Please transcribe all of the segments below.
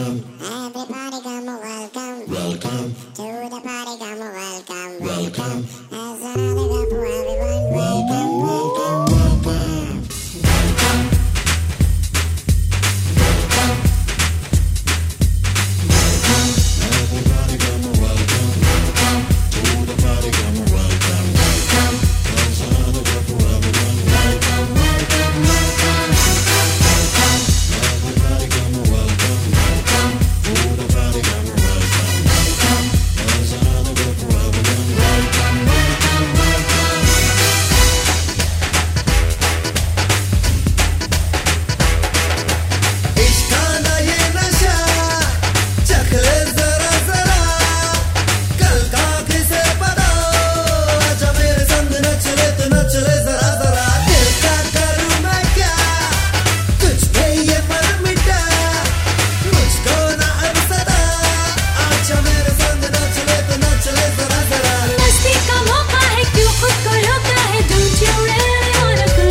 Everybody come welcome. Welcome. To the party come welcome. Welcome. There's another cup for everyone. Welcome, welcome, welcome. Everybody come welcome. Welcome. To the party come welcome. Welcome. There's another cup for everyone. Welcome, welcome, welcome. Everybody come welcome. Welcome. To the party come welcome. Welcome. There's another cup for everyone. Welcome, welcome, welcome. इश्काना ये नशा चख ले जरा जरा कल का किसे पता आजा मेरे संग नच ले तो नच ले जरा जरा दिल का करूं मैं क्या तुझ पे ये मर मिटा मुझको ना अब सदा आजा मेरे संग नच ले तो नच ले जरा जरा मस्ती का मौका है क्यों खुद को रोका है don't you really wanna go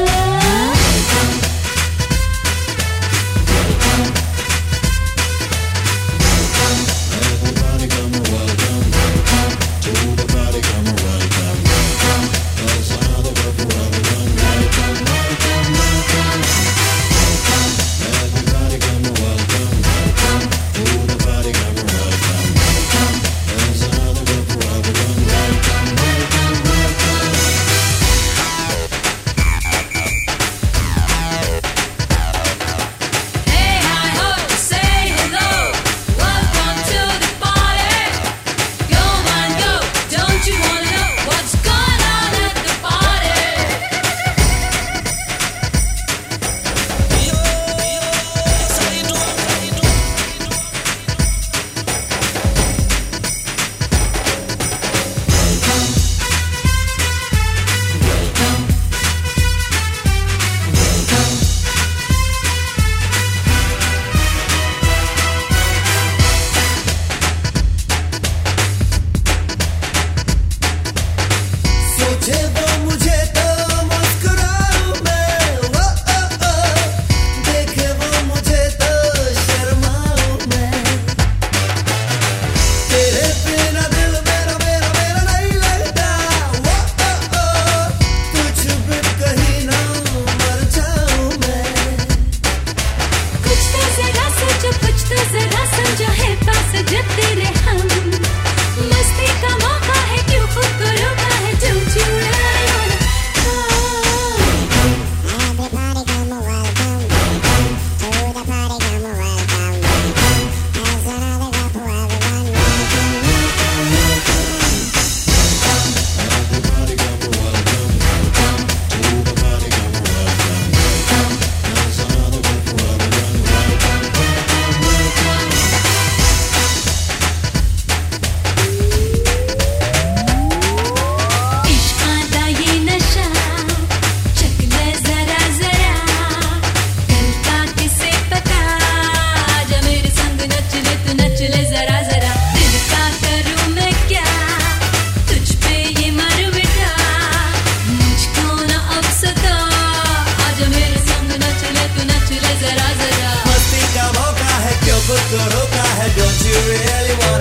Everybody come welcome. Welcome. To the party come welcome. Welcome. There's another cup for everyone. Welcome, welcome, welcome. Welcome. Everybody come welcome. Welcome. To the party come welcome. Welcome. There's another cup for everyone. Welcome, welcome, welcome. Hey hi ho say hello welcome to the party go man go don't you wanna know what's going on at the party सोचे वो मुझे तो मुस्कुराऊं मैं वो देखे वो मुझे तो शर्माऊं मैं तेरे बिना दिल मेरा मेरा मेरा नहीं लगता वो तुझ बिन कहीं ना मर जाऊं मैं कुछ तो जरा सोचो कुछ तो जरा समझो है पास जब तेरे हम मस्ती का मौका है क्यों खुद को रोका है don't you really wanna go Everybody come welcome. Welcome. To the party come welcome. Welcome. There's another cup for everyone. Welcome, welcome, welcome. Everybody come welcome. Welcome. To the party come welcome. Welcome. There's another cup for everyone. Welcome, welcome, welcome. इश्क आता ये नशा चख ले जरा जरा कल का किसे पता आजा मेरे संग नच ले तू नच ले जरा जरा दिल का करूं मैं क्या तुझ पे ये मर मिटा मुझको ना अब सता आजा मेरे संग नच ले तू नच ले जरा जरा मस्ती का मौका है क्यों खुद को रोका है don't you really want